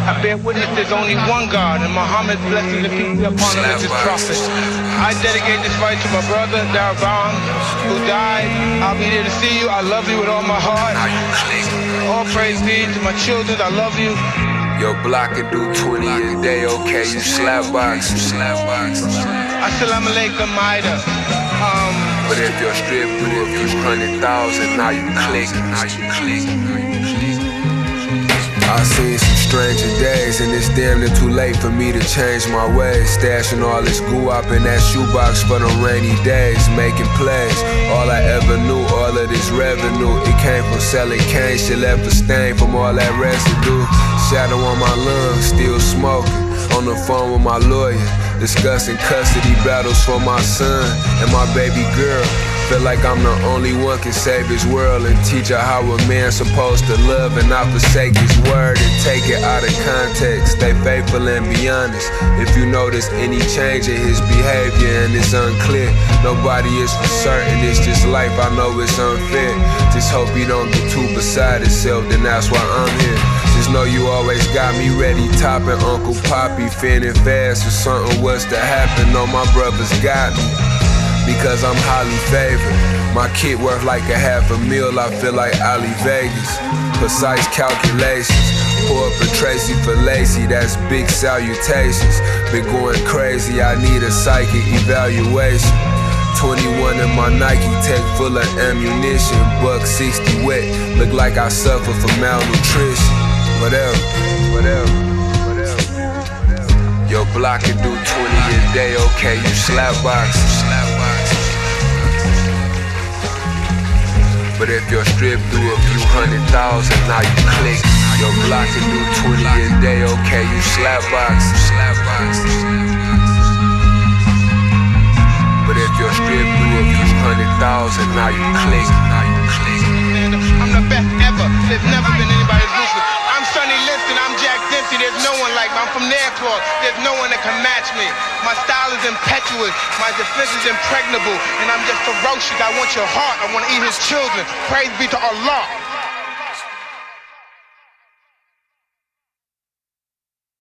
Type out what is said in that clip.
I bear witness there's only one God, and Muhammad's blessings and peace be upon him as his prophet. I dedicate this fight to my brother, Darabam, who died. I'll be there to see you. I love you with all my heart. All praise be to my children. I love you. Your block can do 20 a day, okay? You slapbox. Assalamu alaikum, Maida. But if your strip do a few 100,000, now you click. I've seen some stranger days, and it's damn near too late for me to change my ways. Stashing all this goo up in that shoebox for them rainy days, making plays. All I ever knew, all of this revenue, it came from selling cane. Shit left a stain from all that residue. Shadow on my lungs, still smoking. On the phone with my lawyer, discussing custody battles for my son and my baby girl. Feel like I'm the only one can save his world and teach her how a man's supposed to love and not forsake his word and take it out of context. Stay faithful and be honest. If you notice any change in his behavior and it's unclear, nobody is for certain, it's just life, I know it's unfair. Just hope he don't get too beside himself, then that's why I'm here. Just know you always got me ready, topping Uncle Poppy, feeling fast if something was to happen. No, my brothers got me, because I'm highly favored. My kit worth like $500,000, I feel like Ali Vegas. Precise calculations, pour up a Tracy for Lacey, that's big salutations. Been going crazy, I need a psychic evaluation. 21 in my Nike Tech full of ammunition. $160 wet, look like I suffer from malnutrition. Whatever. Your block can do 20 a day, okay? You slapbox. But if your strip do a few 100,000, now you click. Your block can do 20 a day, okay? You slapbox. But if your strip do a few 100,000, now you click. I'm the best ever. There's never been anybody as ruthless. I'm Sonny Liston, I'm Jack Dempsey, there's no one like me. I'm from Nairclaw, there's no one that can match me. My style is impetuous, my defense is impregnable, and I'm just ferocious. I want your heart, I want to eat his children. Praise be to Allah.